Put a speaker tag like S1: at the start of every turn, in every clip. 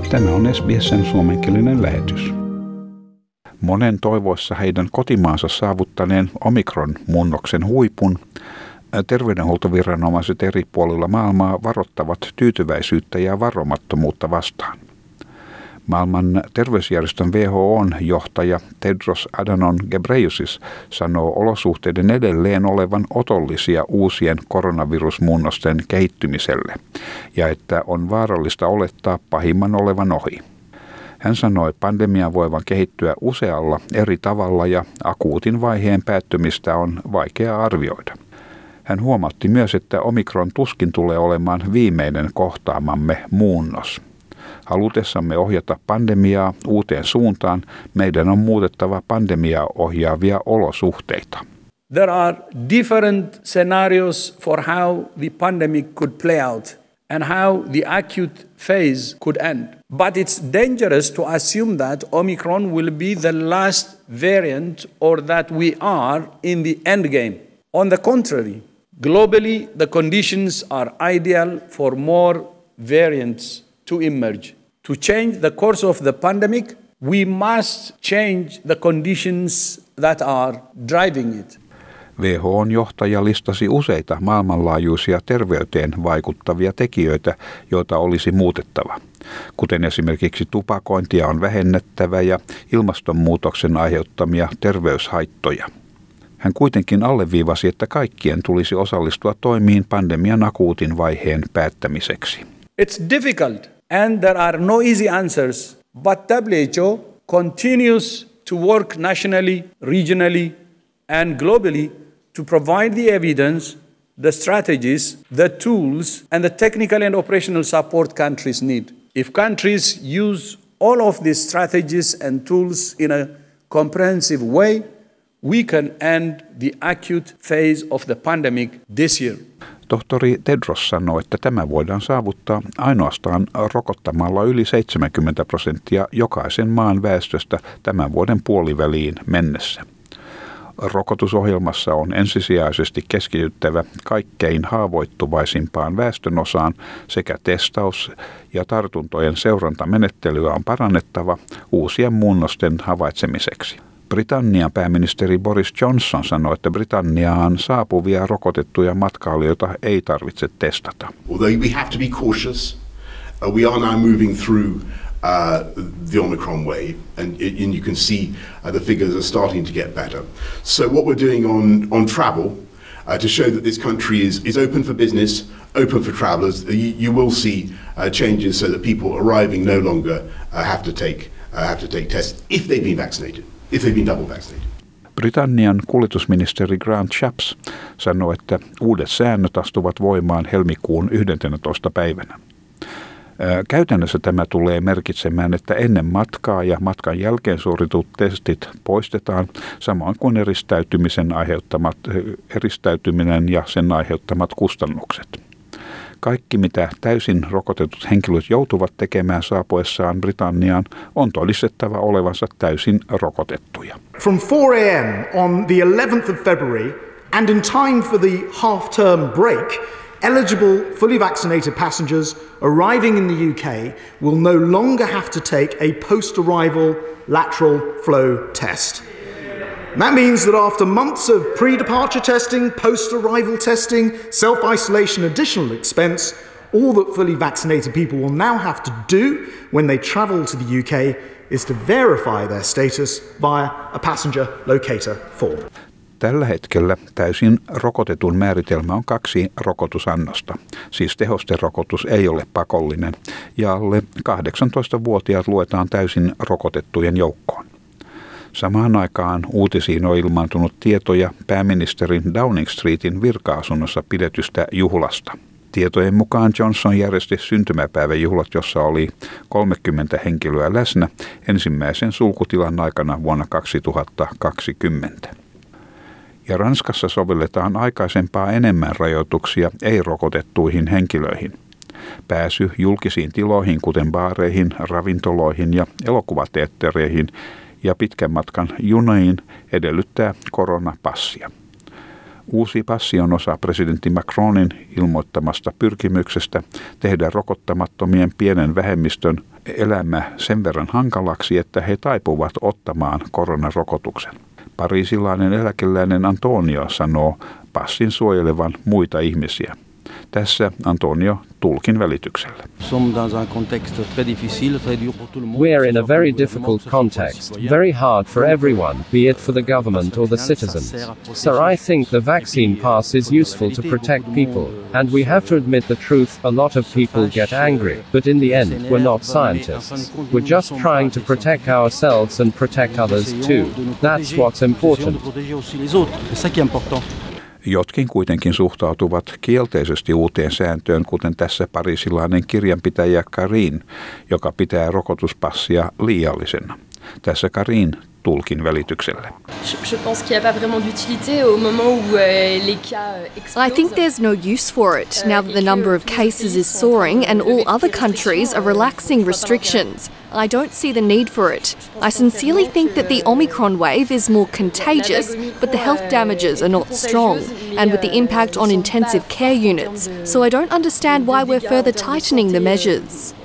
S1: Tämä on SBS:n suomenkielinen lähetys. Monen toivoissa heidän kotimaansa saavuttaneen Omikron-muunnoksen huipun, terveydenhuoltoviranomaiset eri puolilla maailmaa varoittavat tyytyväisyyttä ja varomattomuutta vastaan. Maailman terveysjärjestön WHO:n johtaja Tedros Adhanom Ghebreyesus sanoo olosuhteiden edelleen olevan otollisia uusien koronavirusmuunnosten kehittymiselle ja että on vaarallista olettaa pahimman olevan ohi. Hän sanoi pandemian voivan kehittyä usealla eri tavalla ja akuutin vaiheen päättymistä on vaikea arvioida. Hän huomautti myös, että Omikron tuskin tulee olemaan viimeinen kohtaamamme muunnos. Halutessamme ohjata pandemiaa uuteen suuntaan, meidän on muutettava pandemiaa ohjaavia olosuhteita.
S2: There are different scenarios for how the pandemic could play out and how the acute phase could end. But it's dangerous to assume that Omicron will be the last variant or that we are in the end game. On the contrary, globally the conditions are ideal for more variants to emerge. To change the course of the pandemic, we must change the conditions that are driving it.
S1: WHO:n johtaja listasi useita maailmanlaajuisia terveyteen vaikuttavia tekijöitä, joita olisi muutettava, kuten esimerkiksi tupakointia on vähennettävä ja ilmastonmuutoksen aiheuttamia terveyshaittoja. Hän kuitenkin alleviivasi, että kaikkien tulisi osallistua toimiin pandemian akuutin vaiheen päättämiseksi.
S2: It's difficult and there are no easy answers, but WHO continues to work nationally, regionally and globally to provide the evidence, the strategies, the tools and the technical and operational support countries need. If countries use all of these strategies and tools in a comprehensive way, we can end the acute phase of the pandemic this year.
S1: Tohtori Tedros sanoi, että tämä voidaan saavuttaa ainoastaan rokottamalla yli 70% jokaisen maan väestöstä tämän vuoden puoliväliin mennessä. Rokotusohjelmassa on ensisijaisesti keskityttävä kaikkein haavoittuvaisimpaan väestönosaan sekä testaus- ja tartuntojen seurantamenettelyä on parannettava uusien muunnosten havaitsemiseksi. Britannian pääministeri Boris Johnson sanoi, että Britanniaan saapuvia rokotettuja matkailijoita ei tarvitse testata.
S3: Although we have to be cautious, we are now moving through the Omicron wave, and you can see the figures are starting to get better. So what we're doing on travel to show that this country is open for business, open for travellers, you will see changes so that people arriving no longer have to take tests if they've been vaccinated, if they've been double vaccinated.
S1: Britannian kuljetusministeri Grant Shapps sanoi, että uudet säännöt astuvat voimaan helmikuun 11. päivänä. Käytännössä tämä tulee merkitsemään, että ennen matkaa ja matkan jälkeen suoritut testit poistetaan, samoin kuin eristäytyminen ja sen aiheuttamat kustannukset. Kaikki, mitä täysin rokotetut henkilöt joutuvat tekemään saapuessaan Britanniaan, on todistettava olevansa täysin rokotettuja.
S4: From 4 a.m. on the 11th of February and in time for the half-term break, eligible fully vaccinated passengers arriving in the UK will no longer have to take a post-arrival lateral flow test. That means that after months of pre-departure testing, post-arrival testing, self-isolation, additional expense, all that fully vaccinated people will now have to do when they travel to the UK is to verify their status via a passenger locator form.
S1: Tällä hetkellä täysin rokotetun määritelmä on 2 rokotusannosta, siis tehosterokotus ei ole pakollinen, ja alle 18-vuotiaat luetaan täysin rokotettujen joukkoon. Samaan aikaan uutisiin on ilmaantunut tietoja pääministerin Downing Streetin virka-asunnossa pidetystä juhlasta. Tietojen mukaan Johnson järjesti syntymäpäiväjuhlat, jossa oli 30 henkilöä läsnä ensimmäisen sulkutilan aikana vuonna 2020. Ja Ranskassa sovelletaan aikaisempaa enemmän rajoituksia ei-rokotettuihin henkilöihin. Pääsy julkisiin tiloihin, kuten baareihin, ravintoloihin ja elokuvateattereihin ja pitkän matkan juniin edellyttää koronapassia. Uusi passi on osa presidentti Macronin ilmoittamasta pyrkimyksestä tehdä rokottamattomien pienen vähemmistön elämä sen verran hankalaksi, että he taipuvat ottamaan koronarokotuksen. Pariisilainen eläkeläinen Antonio sanoo passin suojelevan muita ihmisiä. Tässä Antonio tulkin välityksellä.
S5: We're in a very difficult context, very hard for everyone, be it for the government or the citizens. So I think the vaccine pass is useful to protect people, and we have to admit the truth, a lot of people get angry, but in the end, we're not scientists. We're just trying to protect ourselves and protect others too. That's what's important.
S1: Jotkin kuitenkin suhtautuvat kielteisesti uuteen sääntöön, kuten tässä pariisilainen kirjanpitäjä Karin, joka pitää rokotuspassia liiallisena. Tässä Karin tulkin välityksellä.
S6: I think there's no use for it now that the number of cases is soaring and all other countries are relaxing restrictions. I don't see the need for it. I sincerely think that the Omicron wave is more contagious, but the health damages are not strong, and with the impact on intensive care units, so I don't understand why we're further tightening the measures.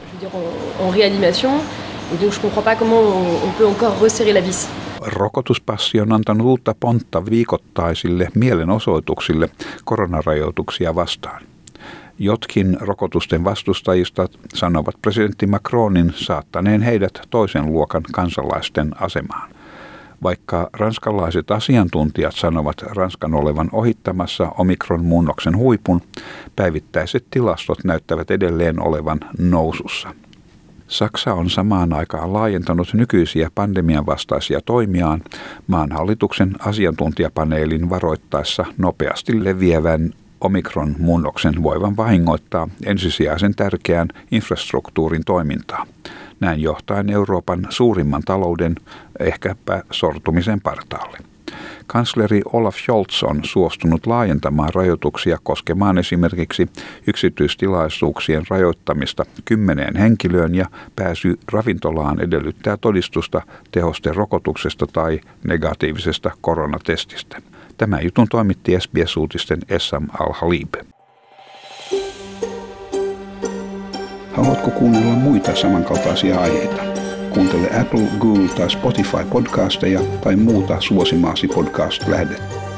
S1: Rokotuspassi on antanut uutta pontta viikoittaisille mielenosoituksille koronarajoituksia vastaan. Jotkin rokotusten vastustajista sanovat presidentti Macronin saattaneen heidät toisen luokan kansalaisten asemaan. Vaikka ranskalaiset asiantuntijat sanovat Ranskan olevan ohittamassa Omikron-muunnoksen huipun, päivittäiset tilastot näyttävät edelleen olevan nousussa. Saksa on samaan aikaan laajentanut nykyisiä pandemian vastaisia toimiaan maan hallituksen asiantuntijapaneelin varoittaessa nopeasti leviävän Omikron-muunnoksen voivan vahingoittaa ensisijaisen tärkeän infrastruktuurin toimintaa. Näin johtaen Euroopan suurimman talouden ehkäpä sortumisen partaalle. Kansleri Olaf Scholz on suostunut laajentamaan rajoituksia koskemaan esimerkiksi yksityistilaisuuksien rajoittamista 10 henkilöön ja pääsy ravintolaan edellyttää todistusta tehosterokotuksesta tai negatiivisesta koronatestistä. Tämä jutun toimitti SBS-uutisten Essam Al-Halib. Haluatko kuunnella muita samankaltaisia aiheita? Kuuntele Apple, Google tai Spotify podcasteja tai muuta suosimaasi podcast-lähdettä.